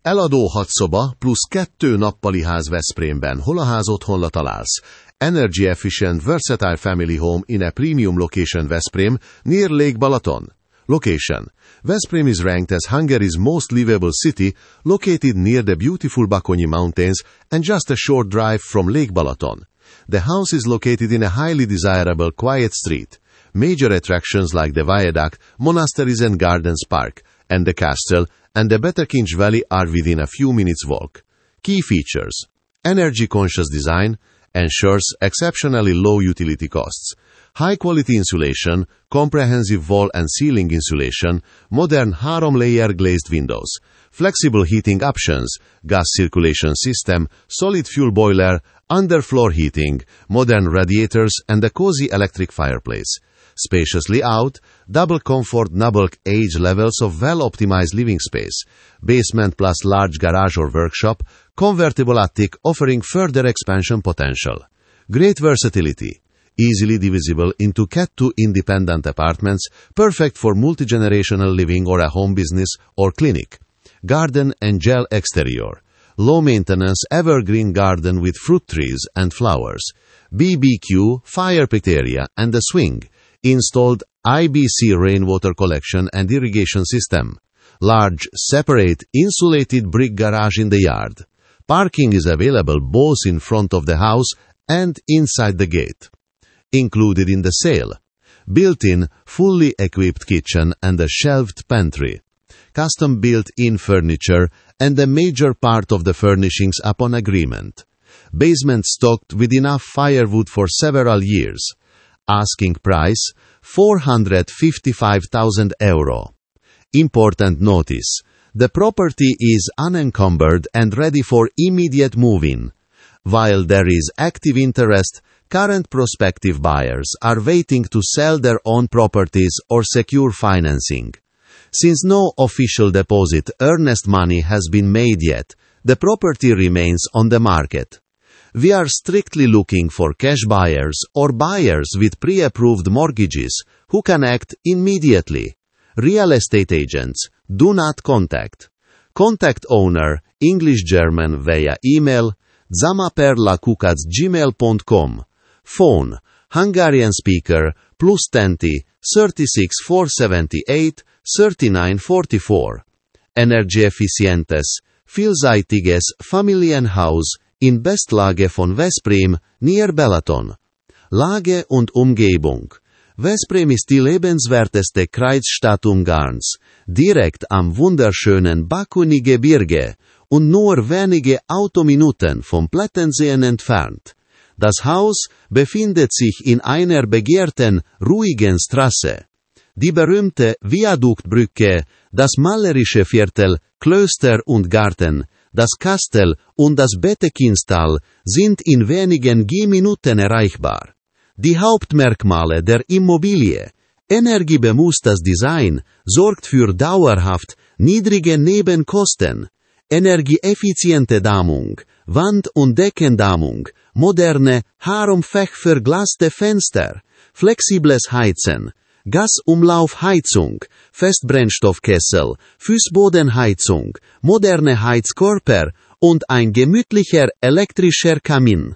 Eladó 6 szoba plusz 2 nappali ház Veszprémben. Hol a ház otthonra találsz? Energy efficient versatile family home in a premium location Veszprém, near Lake Balaton. Location. Veszprém is ranked as Hungary's most livable city, located near the beautiful Bakonyi Mountains and just a short drive from Lake Balaton. The house is located in a highly desirable quiet street. Major attractions like the Viaduct, Monasteries and Gardens Park, and the castle, and the Betekincs Valley are within a few minutes walk. Key features. Energy-conscious design ensures exceptionally low utility costs. High-quality insulation, comprehensive wall and ceiling insulation, modern 3-layer glazed windows, flexible heating options, gas circulation system, solid fuel boiler, underfloor heating, modern radiators and a cozy electric fireplace. Spacious layout, double comfort double age levels of well-optimized living space, basement plus large garage or workshop, convertible attic offering further expansion potential. Great versatility. Easily divisible into Cat 2 independent apartments, perfect for multi-generational living or a home business or clinic. Garden and gel exterior. Low-maintenance evergreen garden with fruit trees and flowers. BBQ, fire pit area and a swing. Installed IBC rainwater collection and irrigation system. Large, separate, insulated brick garage in the yard. Parking is available both in front of the house and inside the gate. Included in the sale. Built-in, fully equipped kitchen and a shelved pantry. Custom built-in furniture and a major part of the furnishings upon agreement. Basement stocked with enough firewood for several years. Asking price, €455,000. Important notice. The property is unencumbered and ready for immediate move-in. While there is active interest, current prospective buyers are waiting to sell their own properties or secure financing. Since no official deposit earnest money has been made yet, the property remains on the market. We are strictly looking for cash buyers or buyers with pre-approved mortgages who can act immediately. Real estate agents, do not contact. Contact owner, English-German via email, zamaperla@gmail.com. Phone, Hungarian speaker, +20 36 478 39 44. Energy efficientes, vielseitiges Familienhaus in Bestlage von Veszprém, near Balaton. Lage und Umgebung. Veszprém ist die lebenswerteste Kreisstadt Ungarns, direkt am wunderschönen Bakonyi Gebirge und nur wenige Autominuten vom Plattenseen entfernt. Das Haus befindet sich in einer begehrten, ruhigen Straße. Die berühmte Viaduktbrücke, das malerische Viertel, Klöster und Garten, das Kastell und das Betekinstal sind in wenigen Gehminuten erreichbar. Die Hauptmerkmale der Immobilie. Energiebemusstes Design sorgt für dauerhaft niedrige Nebenkosten. Energieeffiziente Dämmung, Wand- und Deckendämmung, moderne, 3-fach-verglaste Fenster, flexibles Heizen, Gasumlaufheizung, Festbrennstoffkessel, Fußbodenheizung, moderne Heizkörper und ein gemütlicher elektrischer Kamin.